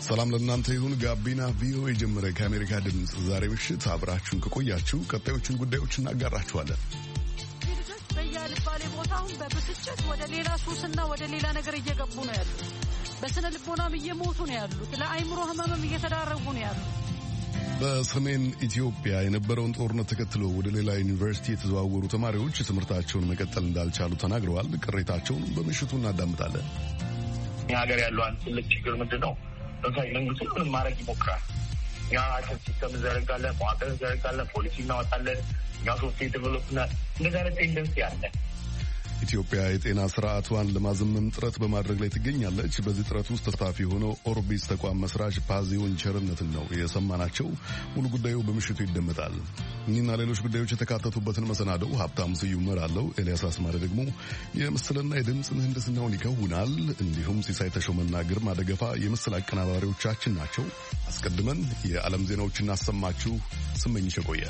ሰላም ለእናንተ ይሁን። ጋቢና ቪኦኤ ጀመረ። ከአሜሪካ ድምፅ ዛሬ ምሽት አብራችሁን ከቆያችሁ ቀጣዮቹን ጉዳዮች እናጋራችኋለን። ልጆች በየአልባሌ ቦታውን በብስጭት ወደ ሌላ ሱስና ወደ ሌላ ነገር እየገቡ ነው ያሉት። በስነ ልቦናም እየሞቱ ነው ያሉት። ለአይምሮ ህመምም እየተዳረጉ ነው ያሉት። በሰሜን ኢትዮጵያ የነበረውን ጦርነት ተከትሎ ወደ ሌላ ዩኒቨርሲቲ የተዘዋወሩ ተማሪዎች ትምህርታቸውን መቀጠል እንዳልቻሉ ተናግረዋል። ቅሬታቸውን በምሽቱ እናዳምጣለን። ሀገር ያለው አንድ ትልቅ ችግር ምንድን ነው? ለምሳሌ መንግስት ሁሉንም ማድረግ ይሞክራል። እኛ ሲስተም እንዘረጋለን፣ መዋቅር እንዘረጋለን፣ ፖሊሲ እናወጣለን፣ እኛ ሶፍትዌር ዴቨሎፕመንት እንደዚህ አይነት ቴንደንሲ አለ። ኢትዮጵያ የጤና ስርዓቷን ለማዘመን ጥረት በማድረግ ላይ ትገኛለች። በዚህ ጥረት ውስጥ ተሳታፊ የሆነው ኦርቢስ ተቋም መስራች ፓዚዮን ቸርነትን ነው የሰማናቸው። ሙሉ ጉዳዩ በምሽቱ ይደመጣል። እኒህና ሌሎች ጉዳዮች የተካተቱበትን መሰናደው ሀብታሙ ስዩም እመራለሁ። ኤልያስ አስማረ ደግሞ የምስልና የድምፅ ምህንድስናውን ይከውናል። እንዲሁም ሲሳይ ተሾመና ግርማ ደገፋ የምስል አቀናባሪዎቻችን ናቸው። አስቀድመን የዓለም ዜናዎች እናሰማችሁ። ስመኝሽ ቆየ።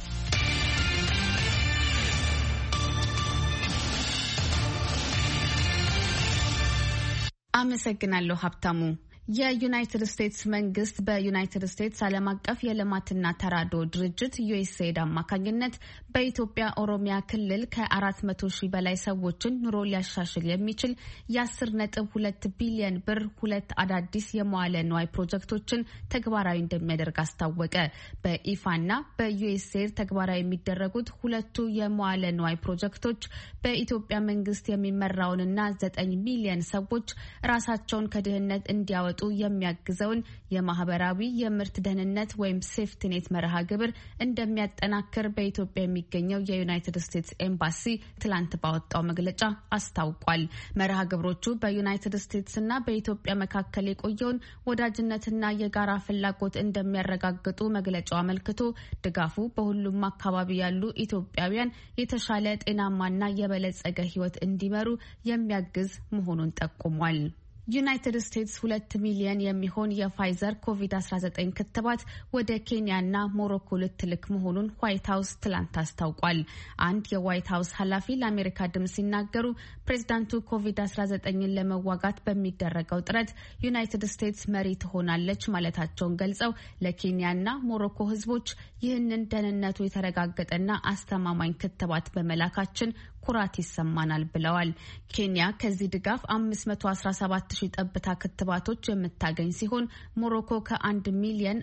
አመሰግናለሁ ሀብታሙ። የዩናይትድ ስቴትስ መንግስት በዩናይትድ ስቴትስ ዓለም አቀፍ የልማትና ተራድኦ ድርጅት ዩኤስኤድ አማካኝነት በኢትዮጵያ ኦሮሚያ ክልል ከ400 ሺህ በላይ ሰዎችን ኑሮ ሊያሻሽል የሚችል የ10.2 ቢሊዮን ብር ሁለት አዳዲስ የመዋለ ንዋይ ፕሮጀክቶችን ተግባራዊ እንደሚያደርግ አስታወቀ። በኢፋና በዩኤስኤድ ተግባራዊ የሚደረጉት ሁለቱ የመዋለ ንዋይ ፕሮጀክቶች በኢትዮጵያ መንግስት የሚመራውንና 9 ሚሊዮን ሰዎች ራሳቸውን ከድህነት እንዲያወጡ የሚያግዘውን የማህበራዊ የምርት ደህንነት ወይም ሴፍቲኔት መርሃ ግብር እንደሚያጠናክር በኢትዮጵያ የሚገኘው የዩናይትድ ስቴትስ ኤምባሲ ትላንት ባወጣው መግለጫ አስታውቋል። መርሃ ግብሮቹ በዩናይትድ ስቴትስና በኢትዮጵያ መካከል የቆየውን ወዳጅነትና የጋራ ፍላጎት እንደሚያረጋግጡ መግለጫው አመልክቶ ድጋፉ በሁሉም አካባቢ ያሉ ኢትዮጵያውያን የተሻለ ጤናማና የበለጸገ ሕይወት እንዲመሩ የሚያግዝ መሆኑን ጠቁሟል። ዩናይትድ ስቴትስ 2 ሚሊዮን የሚሆን የፋይዘር ኮቪድ-19 ክትባት ወደ ኬንያና ሞሮኮ ልትልክ መሆኑን ዋይት ሀውስ ትላንት አስታውቋል። አንድ የዋይት ሀውስ ኃላፊ ለአሜሪካ ድምፅ ሲናገሩ ፕሬዚዳንቱ ኮቪድ-19ን ለመዋጋት በሚደረገው ጥረት ዩናይትድ ስቴትስ መሪ ትሆናለች ማለታቸውን ገልጸው ለኬንያና ሞሮኮ ሕዝቦች ይህንን ደህንነቱ የተረጋገጠና አስተማማኝ ክትባት በመላካችን ኩራት ይሰማናል ብለዋል። ኬንያ ከዚህ ድጋፍ 517 ሺህ ጠብታ ክትባቶች የምታገኝ ሲሆን ሞሮኮ ከ1 ሚሊዮን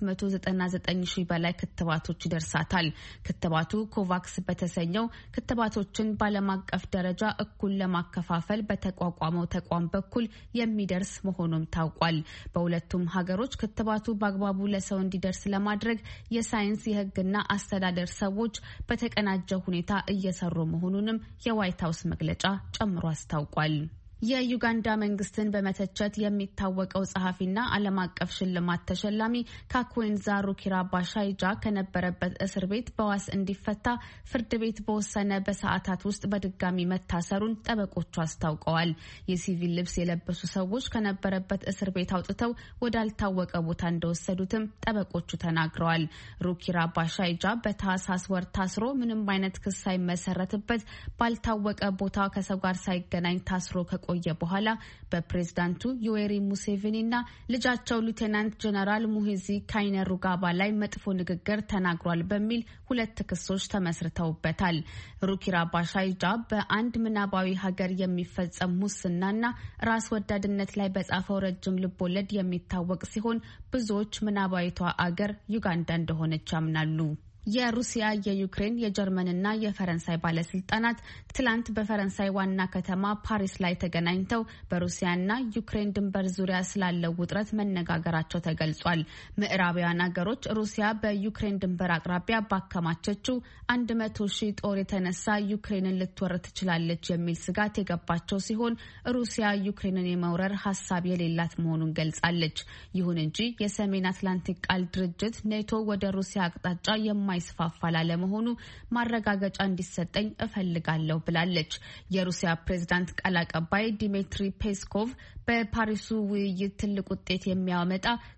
599 ሺህ በላይ ክትባቶች ይደርሳታል። ክትባቱ ኮቫክስ በተሰኘው ክትባቶችን በዓለም አቀፍ ደረጃ እኩል ለማከፋፈል በተቋቋመው ተቋም በኩል የሚደርስ መሆኑም ታውቋል። በሁለቱም ሀገሮች ክትባቱ በአግባቡ ለሰው እንዲደርስ ለማድረግ የሳይንስ የሕግና አስተዳደር ሰዎች በተቀናጀ ሁኔታ እየሰሩ መሆኑን የዋይት ሀውስ መግለጫ ጨምሮ አስታውቋል። የዩጋንዳ መንግስትን በመተቸት የሚታወቀው ጸሐፊና ዓለም አቀፍ ሽልማት ተሸላሚ ካኩዌንዛ ሩኪራ ባሻይጃ ከነበረበት እስር ቤት በዋስ እንዲፈታ ፍርድ ቤት በወሰነ በሰዓታት ውስጥ በድጋሚ መታሰሩን ጠበቆቹ አስታውቀዋል። የሲቪል ልብስ የለበሱ ሰዎች ከነበረበት እስር ቤት አውጥተው ወዳልታወቀ ቦታ እንደወሰዱትም ጠበቆቹ ተናግረዋል። ሩኪራ ባሻይጃ በታህሳስ ወር ታስሮ ምንም አይነት ክስ ሳይመሰረትበት ባልታወቀ ቦታ ከሰው ጋር ሳይገናኝ ታስሮ ከቆየ በኋላ በፕሬዝዳንቱ ዮዌሪ ሙሴቬኒና ልጃቸው ሉቴናንት ጀነራል ሙሂዚ ካይነሩጋባ ላይ መጥፎ ንግግር ተናግሯል በሚል 2 ክሶች ተመስርተውበታል። ሩኪራ ባሻይጃ በአንድ ምናባዊ ሀገር የሚፈጸም ሙስናና ራስ ወዳድነት ላይ በጻፈው ረጅም ልቦለድ የሚታወቅ ሲሆን ብዙዎች ምናባዊቷ አገር ዩጋንዳ እንደሆነች ያምናሉ። የሩሲያ፣ የዩክሬን፣ የጀርመንና የፈረንሳይ ባለስልጣናት ትላንት በፈረንሳይ ዋና ከተማ ፓሪስ ላይ ተገናኝተው በሩሲያና ዩክሬን ድንበር ዙሪያ ስላለው ውጥረት መነጋገራቸው ተገልጿል። ምዕራባውያን ሀገሮች ሩሲያ በዩክሬን ድንበር አቅራቢያ ባከማቸችው 100 ሺህ ጦር የተነሳ ዩክሬንን ልትወር ትችላለች የሚል ስጋት የገባቸው ሲሆን ሩሲያ ዩክሬንን የመውረር ሀሳብ የሌላት መሆኑን ገልጻለች። ይሁን እንጂ የሰሜን አትላንቲክ ቃል ድርጅት ኔቶ ወደ ሩሲያ አቅጣጫ የማይስፋፋ ላለመሆኑ ማረጋገጫ እንዲሰጠኝ እፈልጋለሁ ብላለች። የሩሲያ ፕሬዝዳንት ቃል አቀባይ ዲሚትሪ ፔስኮቭ በፓሪሱ ውይይት ትልቅ ውጤት የሚያመጣ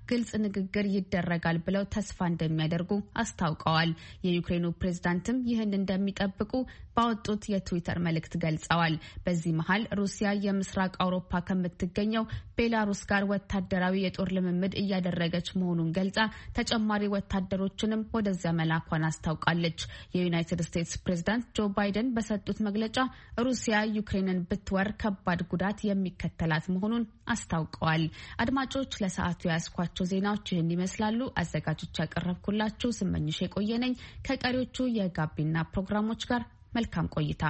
ግልጽ ንግግር ይደረጋል ብለው ተስፋ እንደሚያደርጉ አስታውቀዋል። የዩክሬኑ ፕሬዝዳንትም ይህን እንደሚጠብቁ ባወጡት የትዊተር መልእክት ገልጸዋል። በዚህ መሃል ሩሲያ የምስራቅ አውሮፓ ከምትገኘው ቤላሩስ ጋር ወታደራዊ የጦር ልምምድ እያደረገች መሆኑን ገልጻ ተጨማሪ ወታደሮችንም ወደዚያ መላኳን አስታውቃለች። የዩናይትድ ስቴትስ ፕሬዝዳንት ጆ ባይደን በሰጡት መግለጫ ሩሲያ ዩክሬንን ብትወር ከባድ ጉዳት የሚከተላት መሆኑን አስታውቀዋል። አድማጮች ለሰዓቱ ያስኳቸው ዜናዎች ይህን ይመስላሉ። አዘጋጆች ያቀረብኩላችሁ ስመኝሽ የቆየነኝ ከቀሪዎቹ የጋቢና ፕሮግራሞች ጋር መልካም ቆይታ።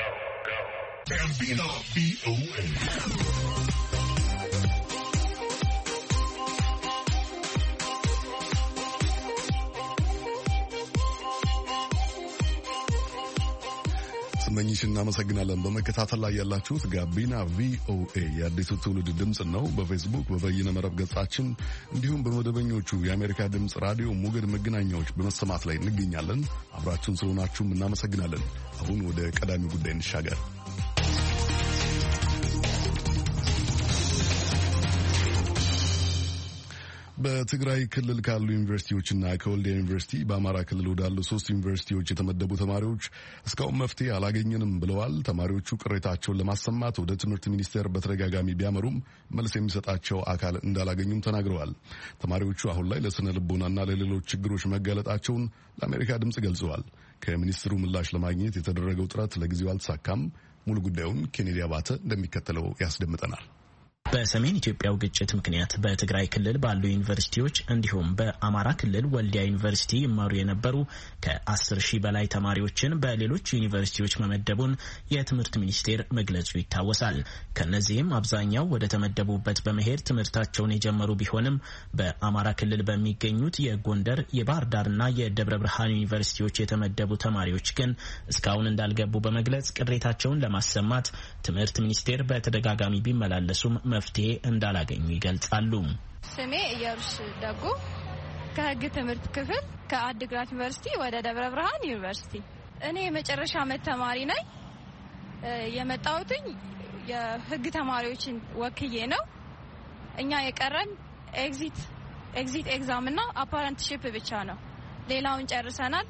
ስመኝሽ እናመሰግናለን። በመከታተል ላይ ያላችሁት ጋቢና ቪኦኤ የአዲሱ ትውልድ ድምጽ ነው። በፌስቡክ በበይነ መረብ ገጻችን እንዲሁም በመደበኞቹ የአሜሪካ ድምጽ ራዲዮ ሞገድ መገናኛዎች በመሰማት ላይ እንገኛለን። አብራችሁን ስለሆናችሁም እናመሰግናለን። አሁን ወደ ቀዳሚ ጉዳይ እንሻገር። በትግራይ ክልል ካሉ ዩኒቨርሲቲዎችና ከወልዲያ ዩኒቨርሲቲ በአማራ ክልል ወዳሉ 3 ዩኒቨርሲቲዎች የተመደቡ ተማሪዎች እስካሁን መፍትሄ አላገኘንም ብለዋል። ተማሪዎቹ ቅሬታቸውን ለማሰማት ወደ ትምህርት ሚኒስቴር በተደጋጋሚ ቢያመሩም መልስ የሚሰጣቸው አካል እንዳላገኙም ተናግረዋል። ተማሪዎቹ አሁን ላይ ለስነ ልቦናና ለሌሎች ችግሮች መጋለጣቸውን ለአሜሪካ ድምጽ ገልጸዋል። ከሚኒስትሩ ምላሽ ለማግኘት የተደረገው ጥረት ለጊዜው አልተሳካም። ሙሉ ጉዳዩን ኬኔዲ አባተ እንደሚከተለው ያስደምጠናል። በሰሜን ኢትዮጵያው ግጭት ምክንያት በትግራይ ክልል ባሉ ዩኒቨርሲቲዎች እንዲሁም በአማራ ክልል ወልዲያ ዩኒቨርሲቲ ይማሩ የነበሩ ከ10 ሺህ በላይ ተማሪዎችን በሌሎች ዩኒቨርሲቲዎች መመደቡን የትምህርት ሚኒስቴር መግለጹ ይታወሳል። ከነዚህም አብዛኛው ወደ ተመደቡበት በመሄድ ትምህርታቸውን የጀመሩ ቢሆንም በአማራ ክልል በሚገኙት የጎንደር፣ የባህር ዳርና የደብረ ብርሃን ዩኒቨርሲቲዎች የተመደቡ ተማሪዎች ግን እስካሁን እንዳልገቡ በመግለጽ ቅሬታቸውን ለማሰማት ትምህርት ሚኒስቴር በተደጋጋሚ ቢመላለሱም መፍትሄ እንዳላገኙ ይገልጻሉ። ስሜ ኢየሩስ ደጉ ከህግ ትምህርት ክፍል ከአድግራት ዩኒቨርሲቲ ወደ ደብረ ብርሃን ዩኒቨርሲቲ። እኔ የመጨረሻ ዓመት ተማሪ ነኝ። የመጣሁትኝ የህግ ተማሪዎችን ወክዬ ነው። እኛ የቀረን ኤግዚት ኤግዛም እና አፓረንትሺፕ ብቻ ነው። ሌላውን ጨርሰናል።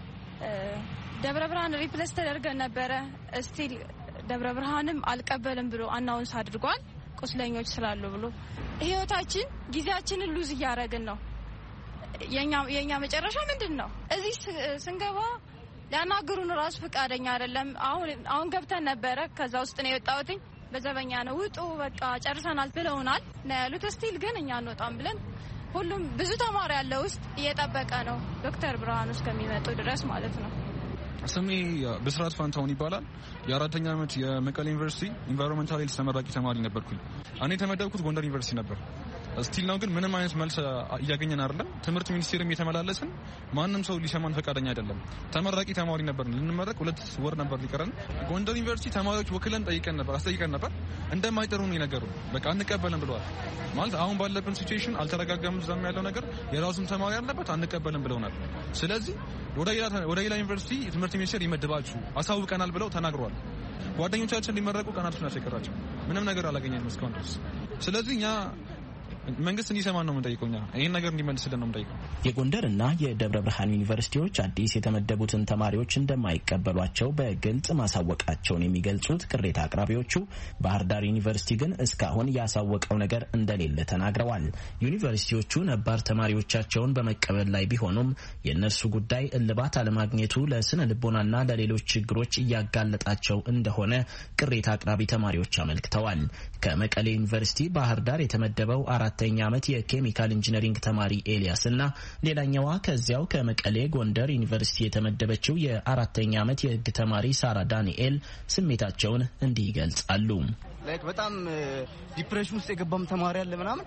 ደብረ ብርሃን ሪፕሌስ ተደርገን ነበረ። ስቲል ደብረ ብርሃንም አልቀበልም ብሎ አናውንስ አድርጓል። ቁስለኞች ስላሉ ብሎ ህይወታችን ጊዜያችንን ሉዝ እያደረግን ነው። የኛ መጨረሻ ምንድን ነው? እዚህ ስንገባ ሊያናግሩን ራሱ ፈቃደኛ አይደለም። አሁን ገብተን ነበረ። ከዛ ውስጥ ነው የወጣሁትኝ። በዘበኛ ነው ውጡ በቃ ጨርሰናል ብለውናል ነው ያሉት። ስቲል ግን እኛ አንወጣም ብለን ሁሉም ብዙ ተማሪ ያለ ውስጥ እየጠበቀ ነው ዶክተር ብርሃኑ እስከሚመጡ ድረስ ማለት ነው። ስሜ ብስራት ፋንታውን ይባላል። የ4ኛ ዓመት የመቀሌ ዩኒቨርሲቲ ኢንቫይሮንመንታል ሄልዝ ተመራቂ ተማሪ ነበርኩኝ። እኔ የተመደብኩት ጎንደር ዩኒቨርሲቲ ነበር። ስቲል ነው ግን ምንም አይነት መልስ እያገኘን አይደለም። ትምህርት ሚኒስቴርም የተመላለስን ማንም ሰው ሊሰማን ፈቃደኛ አይደለም። ተመራቂ ተማሪ ነበር። ልንመረቅ 2 ወር ነበር ሊቀረን። ጎንደር ዩኒቨርሲቲ ተማሪዎች ወክለን አስጠይቀን ነበር። እንደማይጠሩ ነው የነገሩን። በቃ አንቀበልም ብለዋል። ማለት አሁን ባለብን ሲቹዌሽን አልተረጋጋም። እዛም ያለው ነገር የራሱም ተማሪ ያለበት አንቀበልም ብለውናል። ስለዚህ ወደ ሌላ ዩኒቨርሲቲ ትምህርት ሚኒስቴር ይመድባችሁ አሳውቀናል ብለው ተናግረዋል። ጓደኞቻችን ሊመረቁ ቀናቶች ናቸው የቀራቸው። ምንም ነገር አላገኘንም እስካሁን ድረስ። ስለዚህ እኛ መንግስት እንዲሰማን ነው የምንጠይቀው። ይህን ነገር እንዲመልስልን ነው የምንጠይቀው። የጎንደርና የደብረ ብርሃን ዩኒቨርሲቲዎች አዲስ የተመደቡትን ተማሪዎች እንደማይቀበሏቸው በግልጽ ማሳወቃቸውን የሚገልጹት ቅሬታ አቅራቢዎቹ ባህር ዳር ዩኒቨርሲቲ ግን እስካሁን ያሳወቀው ነገር እንደሌለ ተናግረዋል። ዩኒቨርሲቲዎቹ ነባር ተማሪዎቻቸውን በመቀበል ላይ ቢሆኑም የእነርሱ ጉዳይ እልባት አለማግኘቱ ለስነ ልቦናና ለሌሎች ችግሮች እያጋለጣቸው እንደሆነ ቅሬታ አቅራቢ ተማሪዎች አመልክተዋል። ከመቀሌ ዩኒቨርሲቲ ባህር ዳር የተመደበው 4ኛ ዓመት የኬሚካል ኢንጂነሪንግ ተማሪ ኤልያስ እና ሌላኛዋ ከዚያው ከመቀሌ ጎንደር ዩኒቨርሲቲ የተመደበችው የ4ኛ ዓመት የህግ ተማሪ ሳራ ዳንኤል ስሜታቸውን እንዲህ ይገልጻሉ። በጣም ዲፕሬሽን ውስጥ የገባም ተማሪ አለ ምናምን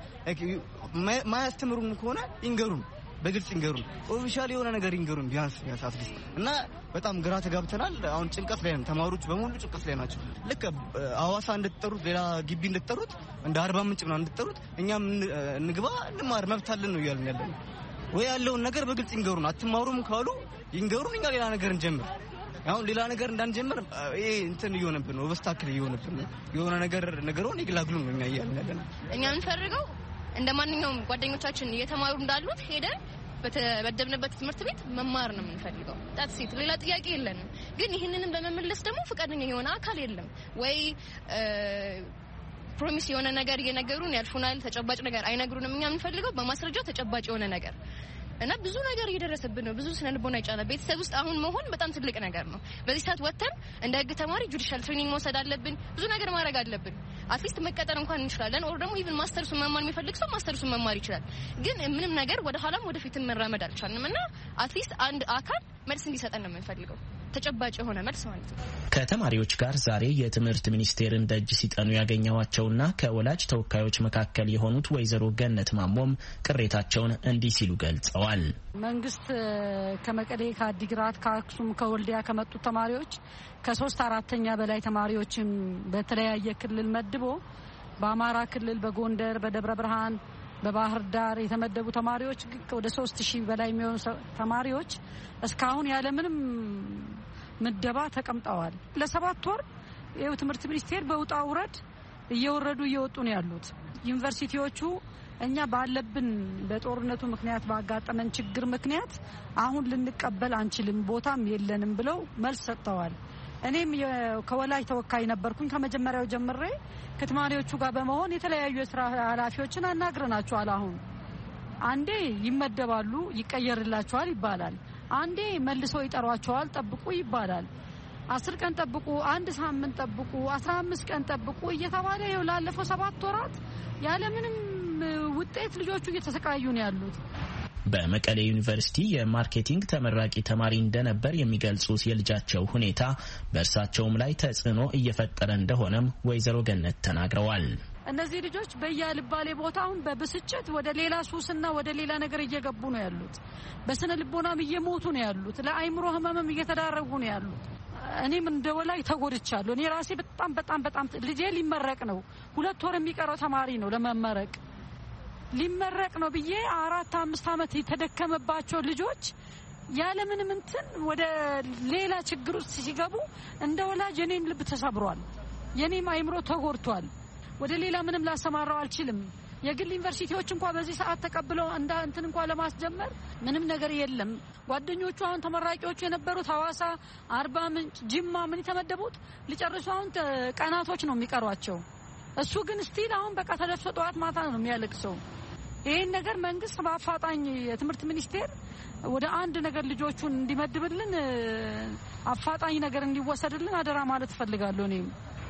ማያስተምሩን ከሆነ ይንገሩን፣ በግልጽ ይንገሩን፣ ኦፊሻሊ የሆነ ነገር ይንገሩን ቢያንስ አትሊስት እና በጣም ግራ ተጋብተናል። አሁን ጭንቀት ላይ ነን። ተማሪዎች በሙሉ ጭንቀት ላይ ናቸው። ልክ ሐዋሳ እንደተጠሩት ሌላ ግቢ እንደተጠሩት እንደ 40 ምንጭ ነው እንደተጠሩት እኛም እንግባ እንማር መብት አለን ነው እያልን ያለን። ወይ ያለውን ነገር በግልጽ ይንገሩን። አትማሩም ካሉ ይንገሩን፣ እኛ ሌላ ነገር እንጀምር። አሁን ሌላ ነገር እንዳንጀምር ይሄ እንትን እየሆነብን ነው፣ ኦብስታክል እየሆነብን ነው። የሆነ ነገር ነገሩን ይግላግሉ ነው እኛ እያልን ያለን። እኛ የምንፈልገው እንደማንኛውም ጓደኞቻችን እየተማሩ እንዳሉት ሄደን በተበደብንበት ትምህርት ቤት መማር ነው የምንፈልገው። ታትሲት ሌላ ጥያቄ የለንም። ግን ይህንንም በመመለስ ደግሞ ፈቃደኛ የሆነ አካል የለም ወይ ፕሮሚስ የሆነ ነገር እየነገሩን ያልፉናል። ተጨባጭ ነገር አይነግሩንም። እኛ የምንፈልገው በማስረጃ ተጨባጭ የሆነ ነገር እና ብዙ ነገር እየደረሰብን ነው። ብዙ ስነልቦና ይጫናል። ቤተሰብ ውስጥ አሁን መሆን በጣም ትልቅ ነገር ነው። በዚህ ሰዓት ወተን እንደ ህግ ተማሪ ጁዲሻል ትሬኒንግ መውሰድ አለብን። ብዙ ነገር ማድረግ አለብን። አትሊስት መቀጠር እንኳን እንችላለን። ኦር ደግሞ ኢቭን ማስተርሱን መማር የሚፈልግ ሰው ማስተርሱን መማር ይችላል። ግን ምንም ነገር ወደ ኋላም ወደፊትም መራመድ አልቻልንም እና አትሊስት አንድ አካል መልስ እንዲሰጠን ነው የምንፈልገው። ተጨባጭ የሆነ መልስ ማለት ነው። ከተማሪዎች ጋር ዛሬ የትምህርት ሚኒስቴርን ደጅ ሲጠኑ ያገኘዋቸውና ከወላጅ ተወካዮች መካከል የሆኑት ወይዘሮ ገነት ማሞም ቅሬታቸውን እንዲህ ሲሉ ገልጸዋል። መንግስት ከመቀሌ፣ ከአዲግራት፣ ከአክሱም፣ ከወልዲያ ከመጡት ተማሪዎች ከ3/4 በላይ ተማሪዎችን በተለያየ ክልል መድቦ በአማራ ክልል በጎንደር፣ በደብረ ብርሃን፣ በባህር ዳር የተመደቡ ተማሪዎች ወደ 3000 በላይ የሚሆኑ ተማሪዎች እስካሁን ያለምንም ምደባ ተቀምጠዋል። ለ7 ወር ይኸው ትምህርት ሚኒስቴር በውጣ ውረድ እየወረዱ እየወጡ ነው ያሉት። ዩኒቨርሲቲዎቹ እኛ ባለብን በጦርነቱ ምክንያት ባጋጠመን ችግር ምክንያት አሁን ልንቀበል አንችልም፣ ቦታም የለንም ብለው መልስ ሰጥተዋል። እኔም ከወላጅ ተወካይ ነበርኩኝ። ከመጀመሪያው ጀምሬ ከተማሪዎቹ ጋር በመሆን የተለያዩ የስራ ኃላፊዎችን አናግረናቸዋል። አሁን አንዴ ይመደባሉ፣ ይቀየርላቸዋል ይባላል። አንዴ መልሰው ይጠሯቸዋል፣ ጠብቁ ይባላል። 10 ቀን ጠብቁ፣ 1 ሳምንት ጠብቁ፣ 15 ቀን ጠብቁ እየተባለ ይኸው ላለፈው 7 ወራት ያለምንም ውጤት ልጆቹ እየተሰቃዩ ነው ያሉት። በመቀሌ ዩኒቨርሲቲ የማርኬቲንግ ተመራቂ ተማሪ እንደነበር የሚገልጹት የልጃቸው ሁኔታ በእርሳቸውም ላይ ተጽዕኖ እየፈጠረ እንደሆነም ወይዘሮ ገነት ተናግረዋል። እነዚህ ልጆች በየልባሌ ቦታውን በብስጭት ወደ ሌላ ሱስና ወደ ሌላ ነገር እየገቡ ነው ያሉት። በስነ ልቦናም እየሞቱ ነው ያሉት። ለአይምሮ ህመምም እየተዳረጉ ነው ያሉት። እኔም እንደወላጅ ተጎድቻለሁ። እኔ ራሴ በጣም ልጄ ሊመረቅ ነው። 2 ወር የሚቀረው ተማሪ ነው ለመመረቅ ሊመረቅ ነው ብዬ 4-5 ዓመት የተደከመባቸው ልጆች ያለምንም እንትን ወደ ሌላ ችግር ውስጥ ሲገቡ እንደ ወላጅ የኔም ልብ ተሰብሯል። የኔም አይምሮ ተጎድቷል። ወደ ሌላ ምንም ላሰማራው አልችልም። የግል ዩኒቨርሲቲዎች እንኳን በዚህ ሰዓት ተቀብለው እንትን እንኳን ለማስጀመር ምንም ነገር የለም። ጓደኞቹ አሁን ተመራቂዎቹ የነበሩት ሐዋሳ፣ አርባ ምንጭ፣ ጅማ ምን የተመደቡት ሊጨርሱ አሁን ቀናቶች ነው የሚቀሯቸው። እሱ ግን ስቲል አሁን በቃ ተደፍቶ ጠዋት ማታ ነው የሚያለቅሰው። ይሄን ነገር መንግስት በአፋጣኝ የትምህርት ሚኒስቴር ወደ አንድ ነገር ልጆቹን እንዲመድብልን አፋጣኝ ነገር እንዲወሰድልን አደራ ማለት ፈልጋለሁ። እኔም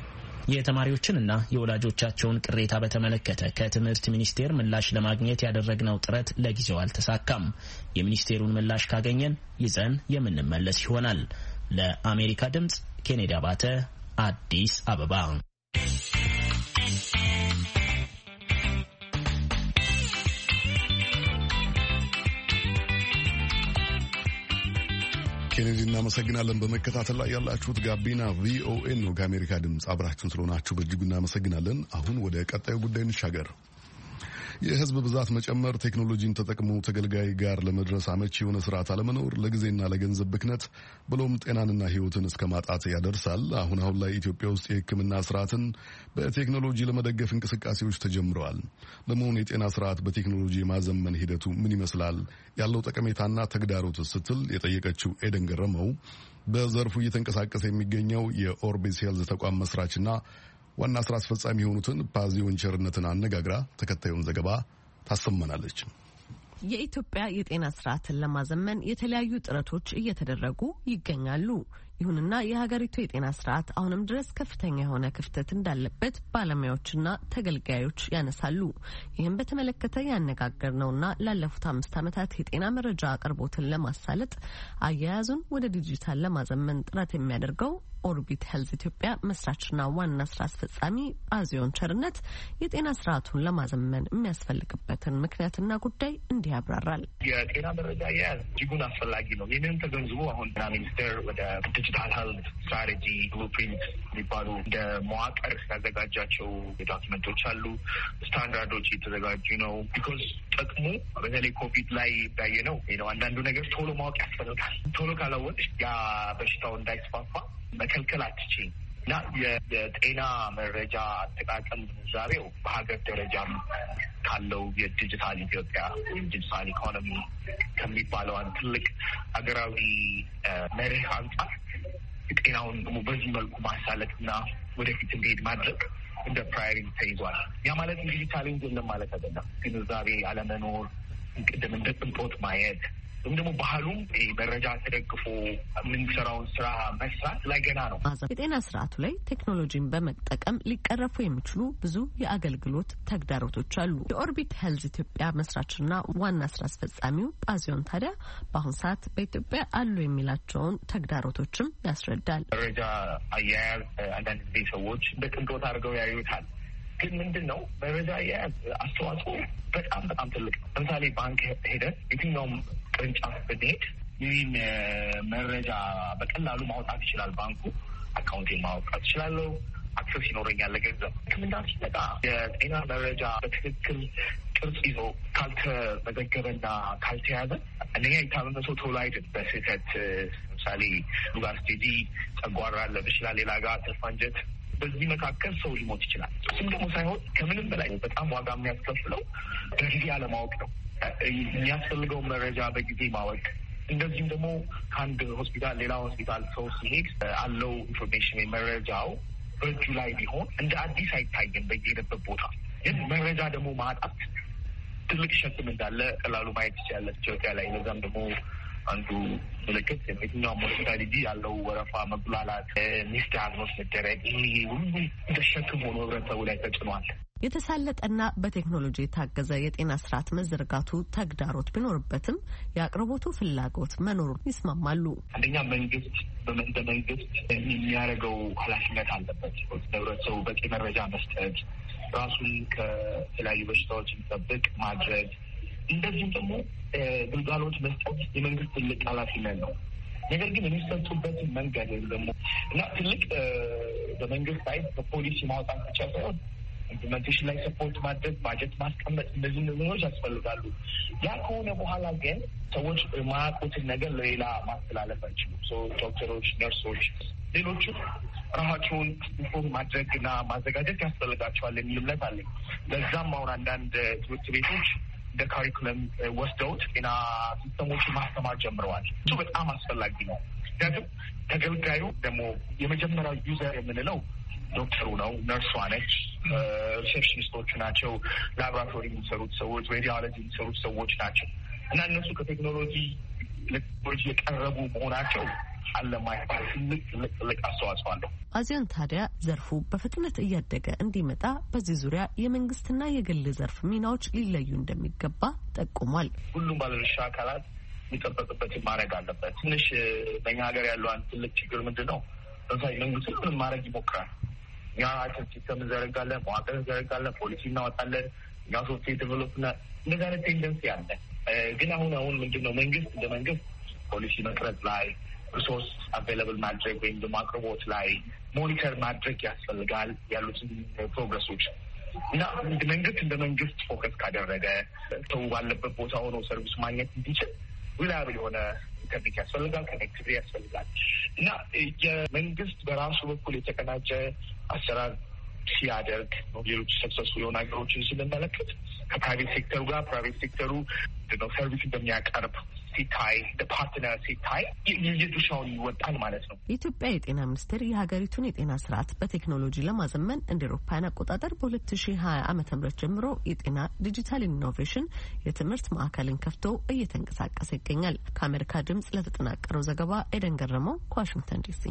የተማሪዎችንና የወላጆቻቸውን ቅሬታ በተመለከተ ከትምህርት ሚኒስቴር ምላሽ ለማግኘት ያደረግነው ጥረት ለጊዜው አልተሳካም። የሚኒስቴሩን ምላሽ ካገኘን ይዘን የምንመለስ ይሆናል። ለአሜሪካ ድምጽ ኬኔዲ አባተ አዲስ አበባ። ኬኔዲ እናመሰግናለን። በመከታተል ላይ ያላችሁት ጋቢና ቪኦኤ ነው። ከአሜሪካ ድምፅ አብራችሁን ስለሆናችሁ በእጅጉ እናመሰግናለን። አሁን ወደ ቀጣዩ ጉዳይ እንሻገር። የህዝብ ብዛት መጨመር፣ ቴክኖሎጂን ተጠቅሞ ተገልጋይ ጋር ለመድረስ አመቺ የሆነ ስርዓት አለመኖር ለጊዜና ለገንዘብ ብክነት ብሎም ጤናንና ህይወትን እስከ ማጣት ያደርሳል። አሁን ላይ ኢትዮጵያ ውስጥ የሕክምና ስርዓትን በቴክኖሎጂ ለመደገፍ እንቅስቃሴዎች ተጀምረዋል። ለመሆኑ የጤና ስርዓት በቴክኖሎጂ የማዘመን ሂደቱ ምን ይመስላል? ያለው ጠቀሜታና ተግዳሮት ስትል የጠየቀችው ኤደን ገረመው በዘርፉ እየተንቀሳቀሰ የሚገኘው የኦርቢስ ሄልዝ ተቋም መስራችና ዋና ስራ አስፈጻሚ የሆኑትን ፓዚዮን ቸርነትን አነጋግራ ተከታዩን ዘገባ ታሰማናለች። የኢትዮጵያ የጤና ስርዓትን ለማዘመን የተለያዩ ጥረቶች እየተደረጉ ይገኛሉ። ይሁንና የሀገሪቱ የጤና ስርዓት አሁንም ድረስ ከፍተኛ የሆነ ክፍተት እንዳለበት ባለሙያዎችና ተገልጋዮች ያነሳሉ። ይህም በተመለከተ ያነጋገርነውና ላለፉት 5 ዓመታት የጤና መረጃ አቅርቦትን ለማሳለጥ አያያዙን ወደ ዲጂታል ለማዘመን ጥረት የሚያደርገው ኦርቢት ሄልዝ ኢትዮጵያ መስራችና ዋና ስራ አስፈጻሚ ፓዚዮን ቸርነት የጤና ስርዓቱን ለማዘመን የሚያስፈልግበትን ምክንያትና ጉዳይ እንዲህ ያብራራል። የጤና መረጃ አያያዝ እጅጉን አስፈላጊ ነው። ይህንን ተገንዝቦ አሁን ጤና ሚኒስቴር ወደ ዲጂታል ሄልዝ ስትራቴጂ ብሉፕሪንት የሚባሉ እንደ መዋቅር ያዘጋጃቸው ዶክመንቶች አሉ። ስታንዳርዶች የተዘጋጁ ነው። ቢኮዝ ጥቅሙ በተለይ ኮቪድ ላይ እንዳየ ነው አንዳንዱ ነገር ቶሎ ማወቅ ያስፈልጋል። ቶሎ ካላወቅሽ ያ በሽታው እንዳይስፋፋ መከልከል አትችይም። እና የጤና መረጃ አጠቃቀም ግንዛቤው በሀገር ደረጃም ካለው የዲጂታል ኢትዮጵያ ወይም ዲጂታል ኢኮኖሚ ከሚባለው አንድ ትልቅ ሀገራዊ መርህ አንጻር ጤናውን ደግሞ በዚህ መልኩ ማሳለጥና ወደፊት እንዲሄድ ማድረግ እንደ ፕራዮሪቲ ተይዟል። ያ ማለት እንግዲህ ቻሌንጅ የለም ማለት አይደለም። ግንዛቤ አለመኖር፣ ቅድም እንደ ቅንጦት ማየት ወይም ደግሞ ባህሉም መረጃ ተደግፎ የምንሰራውን ስራ መስራት ላይ ገና ነው። የጤና ስርዓቱ ላይ ቴክኖሎጂን በመጠቀም ሊቀረፉ የሚችሉ ብዙ የአገልግሎት ተግዳሮቶች አሉ። የኦርቢት ሄልዝ ኢትዮጵያ መስራችና ዋና ስራ አስፈጻሚው ጳዚዮን ታዲያ በአሁኑ ሰዓት በኢትዮጵያ አሉ የሚላቸውን ተግዳሮቶችም ያስረዳል። መረጃ አያያዝ አንዳንድ ጊዜ ሰዎች እንደ ቅንጦት አድርገው ያዩታል። ግን ምንድን ነው መረጃ አያያዝ አስተዋጽኦ በጣም በጣም ትልቅ ነው። ለምሳሌ ባንክ ሄደን የትኛውም ቅርንጫፍ ብንሄድ ይህን መረጃ በቀላሉ ማውጣት ይችላል። ባንኩ አካውንቴን ማውጣት ይችላለሁ፣ አክሰስ ይኖረኛል ለገንዘብ። ሕክምና ሲመጣ የጤና መረጃ በትክክል ቅርጽ ይዞ ካልተመዘገበና ካልተያዘ አንደኛ የታመመ ሰው ቶሎ አይድን። በስህተት ለምሳሌ ሉጋር ስቴጂ ጨጓራ አለብ ይችላል፣ ሌላ ጋር ተስፋ አንጀት፣ በዚህ መካከል ሰው ሊሞት ይችላል። እሱም ደግሞ ሳይሆን ከምንም በላይ በጣም ዋጋ የሚያስከፍለው በጊዜ አለማወቅ ነው። የሚያስፈልገውን መረጃ በጊዜ ማወቅ፣ እንደዚህም ደግሞ ከአንድ ሆስፒታል ሌላ ሆስፒታል ሰው ሲሄድ አለው ኢንፎርሜሽን መረጃው በእጁ ላይ ቢሆን እንደ አዲስ አይታይም በየሄደበት ቦታ። ግን መረጃ ደግሞ ማጣት ትልቅ ሸክም እንዳለ ቀላሉ ማየት ይችላል ኢትዮጵያ ላይ። ለዛም ደግሞ አንዱ ምልክት የትኛውም ሆስፒታል እንጂ ያለው ወረፋ መጉላላት፣ ሚስ ዲያግኖስ መደረግ፣ ይሄ ሁሉ እንደ ሸክም ሆኖ ህብረተሰቡ ላይ ተጭኗል። የተሳለጠና በቴክኖሎጂ የታገዘ የጤና ስርዓት መዘርጋቱ ተግዳሮት ቢኖርበትም የአቅርቦቱ ፍላጎት መኖሩን ይስማማሉ። አንደኛ መንግስት እንደ መንግስት የሚያደርገው ኃላፊነት አለበት። ህብረተሰቡ በቂ መረጃ መስጠት፣ ራሱን ከተለያዩ በሽታዎች እንዲጠብቅ ማድረግ፣ እንደዚሁም ደግሞ ግልጋሎት መስጠት የመንግስት ትልቅ ኃላፊነት ነው። ነገር ግን የሚሰጡበትን መንገድ ወይም ደግሞ እና ትልቅ በመንግስት ላይ በፖሊሲ ማውጣት ብቻ ሳይሆን ኢምፕሊሜንቴሽን ላይ ሰፖርት ማድረግ፣ ባጀት ማስቀመጥ፣ እነዚህ ነገሮች ያስፈልጋሉ። ያ ከሆነ በኋላ ግን ሰዎች የማያውቁትን ነገር ለሌላ ማስተላለፍ አይችሉም። ዶክተሮች፣ ነርሶች፣ ሌሎችም ራሳቸውን ኢንፎርም ማድረግና ማዘጋጀት ያስፈልጋቸዋል የሚል እምነት አለኝ። ለዛም አሁን አንዳንድ ትምህርት ቤቶች እንደ ካሪኩለም ወስደውት ጤና ሲስተሞችን ማስተማር ጀምረዋል። እሱ በጣም አስፈላጊ ነው። ምክንያቱም ተገልጋዩ ደግሞ የመጀመሪያው ዩዘር የምንለው ዶክተሩ ነው፣ ነርሷ ነች፣ ሪሴፕሽኒስቶቹ ናቸው፣ ላቦራቶሪ የሚሰሩት ሰዎች፣ ሬዲዮሎጂ የሚሰሩት ሰዎች ናቸው እና እነሱ ከቴክኖሎጂ የቀረቡ መሆናቸው አለማይባል ትልቅ አስተዋጽኦ አለው። ጳዚዮን ታዲያ ዘርፉ በፍጥነት እያደገ እንዲመጣ በዚህ ዙሪያ የመንግስትና የግል ዘርፍ ሚናዎች ሊለዩ እንደሚገባ ጠቁሟል። ሁሉም ባለድርሻ አካላት የሚጠበቅበትን ማድረግ አለበት። ትንሽ በእኛ ሀገር ያለው አንድ ትልቅ ችግር ምንድን ነው? ለምሳሌ መንግስት ሁሉንም ማድረግ ይሞክራል። እኛ ሲስተም እንዘረጋለን፣ መዋቅር እንዘረጋለን፣ ፖሊሲ እናወጣለን፣ እኛ ሶፍትዌር ዴቨሎፕና እንደዚህ አይነት ቴንደንሲ አለ። ግን አሁን ምንድን ነው መንግስት እንደ መንግስት ፖሊሲ መቅረጽ ላይ ሪሶርስ አቬይላብል ማድረግ ወይም ደግሞ አቅርቦት ላይ ሞኒተር ማድረግ ያስፈልጋል ያሉትን ፕሮግረሶች እና መንግስት እንደ መንግስት ፎከስ ካደረገ ሰው ባለበት ቦታ ሆኖ ሰርቪስ ማግኘት እንዲችል ሪላያብል የሆነ ኢንተርኔት ያስፈልጋል፣ ኮኔክቲቪቲ ያስፈልጋል እና የመንግስት በራሱ በኩል የተቀናጀ አሰራር ሲያደርግ ሌሎች ሰክሰስፉል የሆኑ ሀገሮችን ስንመለከት ከፕራይቬት ሴክተሩ ጋር ፕራይቬት ሴክተሩ ሰርቪስ እንደሚያቀርብ ሲታይ ፓርትነር ሲታይ የድርሻውን ይወጣል ማለት ነው። የኢትዮጵያ የጤና ሚኒስቴር የሀገሪቱን የጤና ስርዓት በቴክኖሎጂ ለማዘመን እንደ አውሮፓውያን አቆጣጠር በ2020 ዓ.ም ጀምሮ የጤና ዲጂታል ኢኖቬሽን የትምህርት ማዕከልን ከፍቶ እየተንቀሳቀሰ ይገኛል። ከአሜሪካ ድምጽ ለተጠናቀረው ዘገባ ኤደን ገረመው ከዋሽንግተን ዲሲ።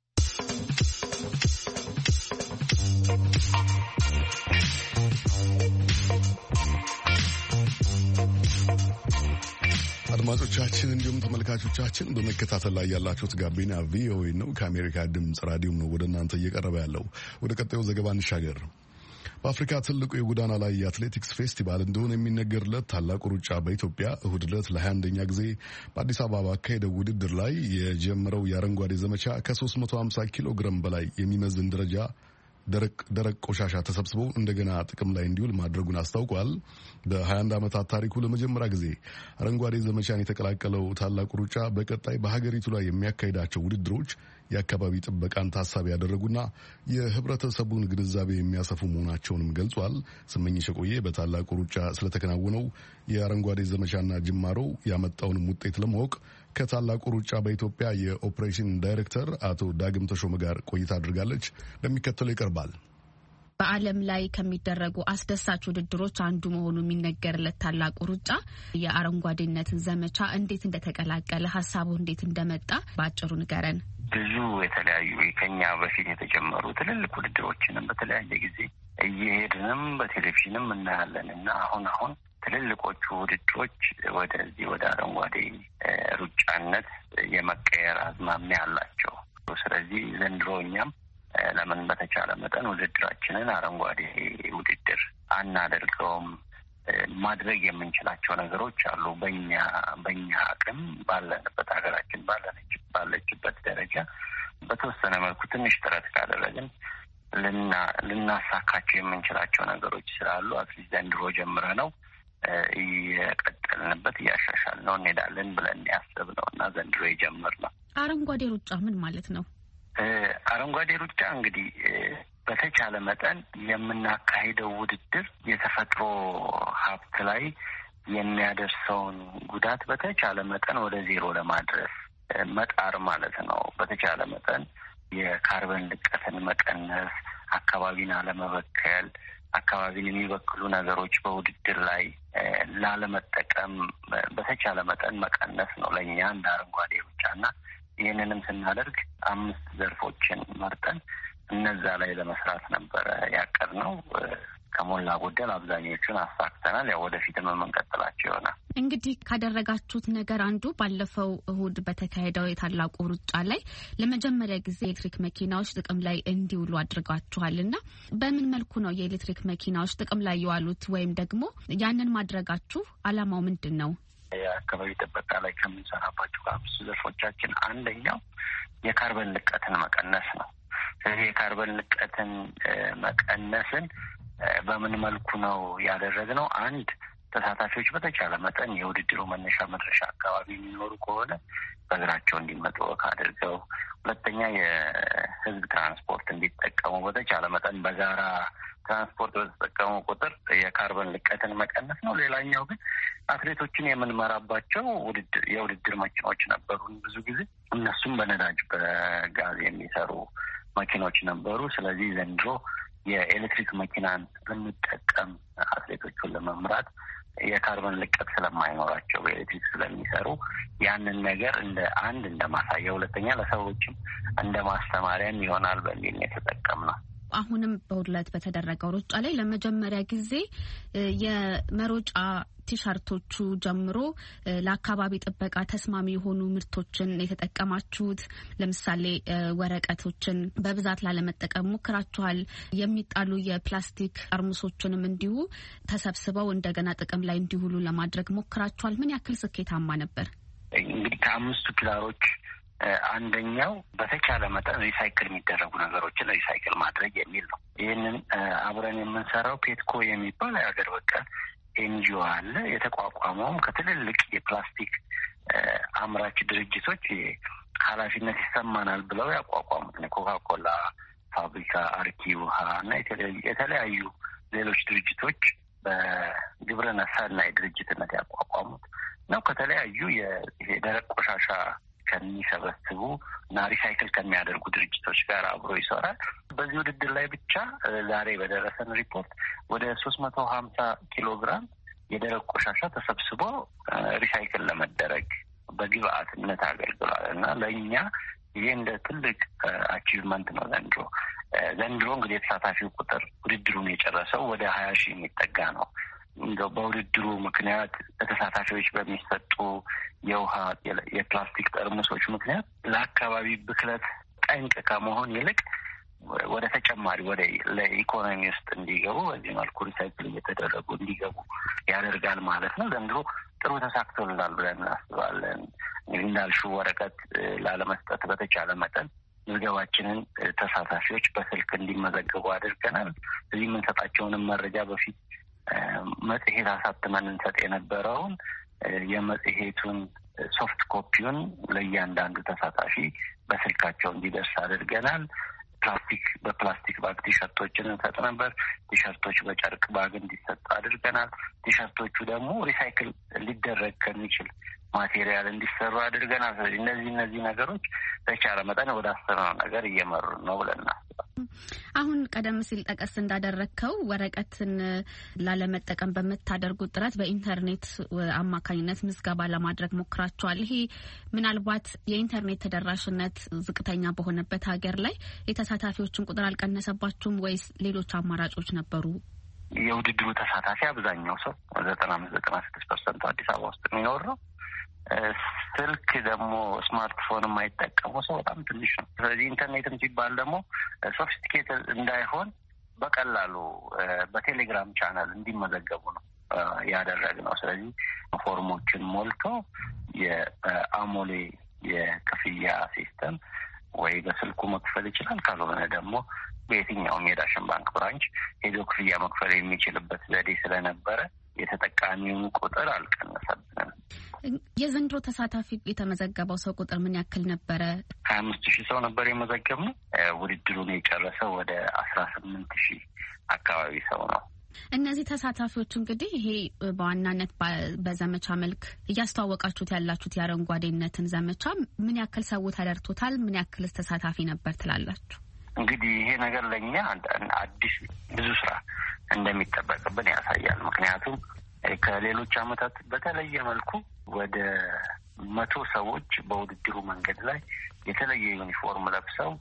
አድማጮቻችን እንዲሁም ተመልካቾቻችን በመከታተል ላይ ያላችሁት ጋቢና ቪኦኤ ነው። ከአሜሪካ ድምጽ ራዲዮም ነው ወደ እናንተ እየቀረበ ያለው። ወደ ቀጣዩ ዘገባ እንሻገር። በአፍሪካ ትልቁ የጎዳና ላይ የአትሌቲክስ ፌስቲቫል እንደሆነ የሚነገርለት ታላቁ ሩጫ በኢትዮጵያ እሁድ ዕለት ለ21ኛ ጊዜ በአዲስ አበባ ባካሄደው ውድድር ላይ የጀመረው የአረንጓዴ ዘመቻ ከ350 ኪሎ ግራም በላይ የሚመዝን ደረቅ ቆሻሻ ተሰብስበው እንደገና ጥቅም ላይ እንዲውል ማድረጉን አስታውቋል። በ21 ዓመታት ታሪኩ ለመጀመሪያ ጊዜ አረንጓዴ ዘመቻን የተቀላቀለው ታላቁ ሩጫ በቀጣይ በሀገሪቱ ላይ የሚያካሂዳቸው ውድድሮች የአካባቢ ጥበቃን ታሳቢ ያደረጉና የህብረተሰቡን ግንዛቤ የሚያሰፉ መሆናቸውንም ገልጿል። ስመኝሽ ቆየ በታላቁ ሩጫ ስለተከናወነው የአረንጓዴ ዘመቻና ጅማሮ ያመጣውንም ውጤት ለማወቅ ከታላቁ ሩጫ በኢትዮጵያ የኦፕሬሽን ዳይሬክተር አቶ ዳግም ተሾመ ጋር ቆይታ አድርጋለች። እንደሚከተለው ይቀርባል። በዓለም ላይ ከሚደረጉ አስደሳች ውድድሮች አንዱ መሆኑ የሚነገርለት ታላቁ ሩጫ የአረንጓዴነትን ዘመቻ እንዴት እንደተቀላቀለ ሀሳቡ እንዴት እንደመጣ በአጭሩ ንገረን። ብዙ የተለያዩ ከኛ በፊት የተጀመሩ ትልልቅ ውድድሮችንም በተለያየ ጊዜ እየሄድንም በቴሌቪዥንም እናያለን እና አሁን ትልልቆቹ ውድድሮች ወደዚህ ወደ አረንጓዴ ሩጫነት የመቀየር አዝማሚያ አላቸው። ስለዚህ ዘንድሮ እኛም ለምን በተቻለ መጠን ውድድራችንን አረንጓዴ ውድድር አናደርገውም? ማድረግ የምንችላቸው ነገሮች አሉ። በእኛ አቅም ባለንበት ሀገራችን ባለችበት ደረጃ በተወሰነ መልኩ ትንሽ ጥረት ካደረግን ልናሳካቸው የምንችላቸው ነገሮች ስላሉ አትሊስት ዘንድሮ ጀምረ ነው እየቀጠልንበት እያሻሻልነው እንሄዳለን ብለን ያሰብነው እና ዘንድሮ የጀመርነው። አረንጓዴ ሩጫ ምን ማለት ነው? አረንጓዴ ሩጫ እንግዲህ በተቻለ መጠን የምናካሂደው ውድድር የተፈጥሮ ሀብት ላይ የሚያደርሰውን ጉዳት በተቻለ መጠን ወደ ዜሮ ለማድረስ መጣር ማለት ነው። በተቻለ መጠን የካርበን ልቀትን መቀነስ፣ አካባቢን አለመበከል፣ አካባቢን የሚበክሉ ነገሮች በውድድር ላይ ላለመጠቀም በተቻለ መጠን መቀነስ ነው ለእኛ እንደ አረንጓዴ ሩጫና ይህንንም ስናደርግ 5 ዘርፎችን መርጠን እነዛ ላይ ለመስራት ነበረ ያቀድነው። ከሞላ ጎደል አብዛኞቹን አሳክተናል። ያው ወደፊትም የምንቀጥላቸው ይሆናል። እንግዲህ ካደረጋችሁት ነገር አንዱ ባለፈው እሁድ በተካሄደው የታላቁ ሩጫ ላይ ለመጀመሪያ ጊዜ የኤሌክትሪክ መኪናዎች ጥቅም ላይ እንዲውሉ አድርጋችኋል እና በምን መልኩ ነው የኤሌክትሪክ መኪናዎች ጥቅም ላይ የዋሉት? ወይም ደግሞ ያንን ማድረጋችሁ አላማው ምንድን ነው? የአካባቢ ጥበቃ ላይ ከምንሰራባቸው 5 ዘርፎቻችን አንደኛው የካርበን ልቀትን መቀነስ ነው። ስለዚህ የካርበን ልቀትን መቀነስን በምን መልኩ ነው ያደረግነው? አንድ ተሳታፊዎች በተቻለ መጠን የውድድሩ መነሻ መድረሻ አካባቢ የሚኖሩ ከሆነ በእግራቸው እንዲመጡ አድርገው፣ ሁለተኛ የህዝብ ትራንስፖርት እንዲጠቀሙ በተቻለ መጠን በጋራ ትራንስፖርት በተጠቀሙ ቁጥር የካርበን ልቀትን መቀነስ ነው። ሌላኛው ግን አትሌቶችን የምንመራባቸው የውድድር መኪኖች ነበሩን። ብዙ ጊዜ እነሱም በነዳጅ በጋዝ የሚሰሩ መኪኖች ነበሩ። ስለዚህ ዘንድሮ የኤሌክትሪክ መኪናን ብንጠቀም አትሌቶቹን ለመምራት የካርበን ልቀት ስለማይኖራቸው በኤሌክትሪክ ስለሚሰሩ ያንን ነገር እንደ ማሳያ፣ ሁለተኛ ለሰዎችም እንደ ማስተማሪያም ይሆናል በሚል ነው የተጠቀምነው። አሁንም በሁለት በተደረገው ሩጫ ላይ ለመጀመሪያ ጊዜ የመሮጫ ቲሸርቶቹ ጀምሮ ለአካባቢ ጥበቃ ተስማሚ የሆኑ ምርቶችን የተጠቀማችሁት። ለምሳሌ ወረቀቶችን በብዛት ላለመጠቀም ሞክራችኋል። የሚጣሉ የፕላስቲክ ጠርሙሶችንም እንዲሁ ተሰብስበው እንደገና ጥቅም ላይ እንዲውሉ ለማድረግ ሞክራችኋል። ምን ያክል ስኬታማ ነበር? እንግዲህ ከ5 ፒላሮች አንደኛው በተቻለ መጠን ሪሳይክል የሚደረጉ ነገሮችን ሪሳይክል ማድረግ የሚል ነው። ይህንን አብረን የምንሰራው ፔትኮ የሚባል የሀገር በቀል ኤንጂኦ አለ። የተቋቋመውም ከትልልቅ የፕላስቲክ አምራች ድርጅቶች ኃላፊነት ይሰማናል ብለው ያቋቋሙት ነው። ኮካኮላ ፋብሪካ፣ አርኪ ውሃ እና የተለያዩ ሌሎች ድርጅቶች በግብረና ሰናይ ድርጅትነት ያቋቋሙት ነው። ከተለያዩ የደረቅ ቆሻሻ ከሚሰበስቡ እና ሪሳይክል ከሚያደርጉ ድርጅቶች ጋር አብሮ ይሰራል። በዚህ ውድድር ላይ ብቻ ዛሬ በደረሰን ሪፖርት ወደ 350 ኪሎ ግራም የደረቅ ቆሻሻ ተሰብስቦ ሪሳይክል ለመደረግ በግብአትነት አገልግሏል እና ለእኛ ይሄ እንደ ትልቅ አቺቭመንት ነው። ዘንድሮ እንግዲህ የተሳታፊው ቁጥር ውድድሩን የጨረሰው ወደ 20 ሺህ የሚጠጋ ነው። በውድድሩ ምክንያት ለተሳታፊዎች በሚሰጡ የውሃ የፕላስቲክ ጠርሙሶች ምክንያት ለአካባቢ ብክለት ጠንቅ ከመሆን ይልቅ ወደ ተጨማሪ ለኢኮኖሚ ውስጥ እንዲገቡ በዚህ መልኩ ሪሳይክል እየተደረጉ እንዲገቡ ያደርጋል ማለት ነው። ዘንድሮ ጥሩ ተሳክቶልናል ብለን እናስባለን። እንግዲህ እንዳልሽው ወረቀት ላለመስጠት በተቻለ መጠን ምዝገባችንን ተሳታፊዎች በስልክ እንዲመዘገቡ አድርገናል። እዚህ የምንሰጣቸውንም መረጃ በፊት መጽሔት አሳትመን እንሰጥ የነበረውን የመጽሔቱን ሶፍት ኮፒውን ለእያንዳንዱ ተሳታፊ በስልካቸው እንዲደርስ አድርገናል። በፕላስቲክ ባግ ቲሸርቶችን እንሰጥ ነበር። ቲሸርቶች በጨርቅ ባግ እንዲሰጡ አድርገናል። ቲሸርቶቹ ደግሞ ሪሳይክል ሊደረግ ከሚችል ማቴሪያል እንዲሰሩ አድርገናል። እነዚህ ነገሮች በቻለ መጠን ወደ አሰራው ነገር እየመሩ ነው ብለና አሁን ቀደም ሲል ጠቀስ እንዳደረግከው ወረቀትን ላለመጠቀም በምታደርጉት ጥረት በኢንተርኔት አማካኝነት ምዝገባ ለማድረግ ሞክራችኋል። ይሄ ምናልባት የኢንተርኔት ተደራሽነት ዝቅተኛ በሆነበት ሀገር ላይ የተሳታፊዎችን ቁጥር አልቀነሰባችሁም ወይስ ሌሎች አማራጮች ነበሩ? የውድድሩ ተሳታፊ አብዛኛው ሰው 95-96% አዲስ አበባ ውስጥ የሚኖር ነው። ስልክ ደግሞ ስማርትፎን የማይጠቀሙ ሰው በጣም ትንሽ ነው። ስለዚህ ኢንተርኔትም ሲባል ደግሞ ሶፊስቲኬት እንዳይሆን በቀላሉ በቴሌግራም ቻናል እንዲመዘገቡ ነው ያደረግነው። ስለዚህ ፎርሞችን ሞልቶ የአሞሌ የክፍያ ሲስተም ወይ በስልኩ መክፈል ይችላል። ካልሆነ ደግሞ በየትኛውም የዳሽን ባንክ ብራንች ሄዶ ክፍያ መክፈል የሚችልበት ዘዴ ስለነበረ የተጠቃሚውን ቁጥር አልቀነሰብንም። የዘንድሮ ተሳታፊ የተመዘገበው ሰው ቁጥር ምን ያክል ነበረ? 25,000 ሰው ነበር የመዘገብነው። ውድድሩን የጨረሰው ወደ 18,000 አካባቢ ሰው ነው። እነዚህ ተሳታፊዎች እንግዲህ ይሄ በዋናነት በዘመቻ መልክ እያስተዋወቃችሁት ያላችሁት የአረንጓዴነትን ዘመቻ ምን ያክል ሰው ተደርቶታል? ምን ያክልስ ተሳታፊ ነበር ትላላችሁ? እንግዲህ ይሄ ነገር ለእኛ አዲስ ብዙ ስራ እንደሚጠበቅብን ያሳያል። ምክንያቱም ከሌሎች ዓመታት በተለየ መልኩ ወደ 100 ሰዎች በውድድሩ መንገድ ላይ የተለየ ዩኒፎርም ለብሰው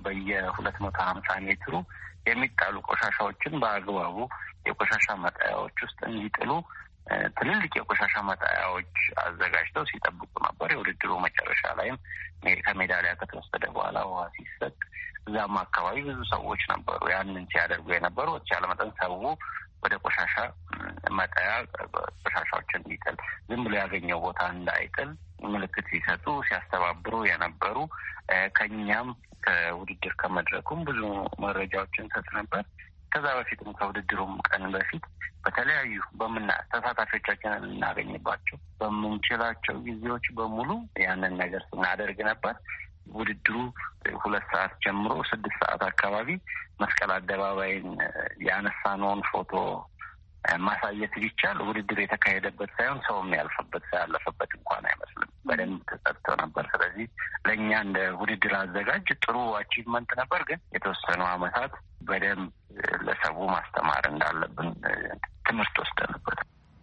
በየ250 ሜትሩ የሚጣሉ ቆሻሻዎችን በአግባቡ የቆሻሻ መጣያዎች ውስጥ እንዲጥሉ ትልልቅ የቆሻሻ መጣያዎች አዘጋጅተው ሲጠብቁ ነበር። የውድድሩ መጨረሻ ላይም ከሜዳሊያ ከተወሰደ በኋላ ውሃ ሲሰጥ እዛም አካባቢ ብዙ ሰዎች ነበሩ ያንን ሲያደርጉ የነበሩ። በተቻለ መጠን ሰው ወደ ቆሻሻ መጣያ ቆሻሻዎችን እንዲጥል ዝም ብሎ ያገኘው ቦታ እንዳይጥል ምልክት ሲሰጡ ሲያስተባብሩ የነበሩ ከኛም ከውድድር ከመድረኩም ብዙ መረጃዎችን ሰጥ ነበር። ከዛ በፊትም ከውድድሩም ቀን በፊት በተለያዩ ተሳታፊዎቻችንን እናገኝባቸው በምንችላቸው ጊዜዎች በሙሉ ያንን ነገር ስናደርግ ነበር። ውድድሩ 2 ሰዓት ጀምሮ 6 ሰዓት አካባቢ መስቀል አደባባይን ያነሳነውን ፎቶ ማሳየት ቢቻል ውድድር የተካሄደበት ሳይሆን ሰው የሚያልፍበት ያለፈበት እንኳን አይመስልም። በደንብ ተጠርቶ ነበር። ስለዚህ ለእኛ እንደ ውድድር አዘጋጅ ጥሩ አቺቭመንት ነበር። ግን የተወሰኑ ዓመታት በደንብ ለሰው ማስተማር እንዳለብን ትምህርት ወስደንበት።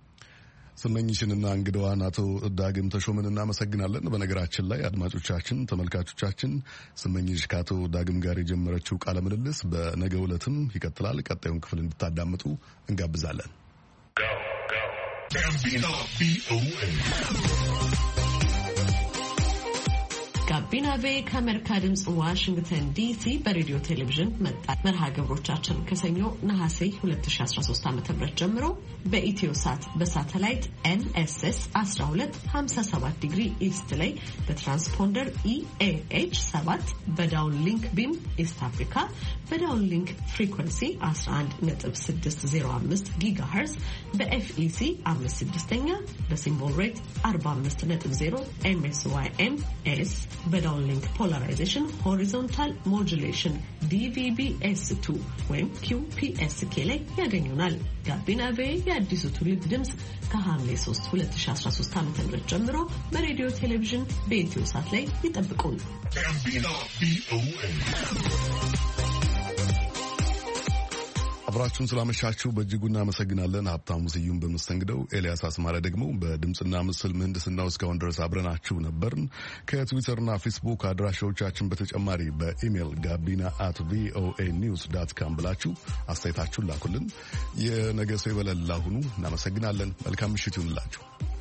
ስመኝሽንና እንግዳዋን አቶ ዳግም ተሾመን እናመሰግናለን። በነገራችን ላይ አድማጮቻችን፣ ተመልካቾቻችን ስመኝሽ ከአቶ ዳግም ጋር የጀመረችው ቃለ ምልልስ በነገው ዕለትም ይቀጥላል። ቀጣዩን ክፍል እንድታዳምጡ እንጋብዛለን። ጋቢና ቬ ከአሜሪካ ድምጽ ዋሽንግተን ዲሲ በሬዲዮ ቴሌቪዥን መጣ። መርሃ ግብሮቻችን ከሰኞ ነሐሴ 2013 ዓ.ም ጀምሮ በኢትዮ ሳት በሳተላይት NSS 1257 ዲግሪ ኢስት ላይ በትራንስፖንደር EAH 7 በዳውን ሊንክ ቢም ኢስት አፍሪካ በዳውን ሊንክ ፍሪኩዌንሲ 11.605 ጊጋሄርዝ በFEC 56ኛ በሲምቦል ሬት 45.0 MSYMS በዳውንሊንክ ፖላራይዜሽን ሆሪዞንታል ሞጁሌሽን DVB-S2 ወይም QPSK ላይ ያገኙናል። ጋቢና ቬ የአዲሱ ትውልድ ድምፅ ከሐምሌ 3 2013 ዓ.ም ጀምሮ በሬዲዮ ቴሌቪዥን በኢትዮ ሳት ላይ ይጠብቁን። አብራችሁን ስላመሻችሁ በእጅጉ እናመሰግናለን። ሀብታሙ ስዩም በመስተንግደው፣ ኤልያስ አስማረ ደግሞ በድምፅና ምስል ምህንድስናው እስካሁን ድረስ አብረናችሁ ነበርን። ከትዊተርና ፌስቡክ አድራሻዎቻችን በተጨማሪ በኢሜይል gabina@voanews.com ብላችሁ አስተያየታችሁን ላኩልን። የነገ ሰው ይበለን። ላሁኑ እናመሰግናለን። መልካም ምሽት ይሁንላችሁ።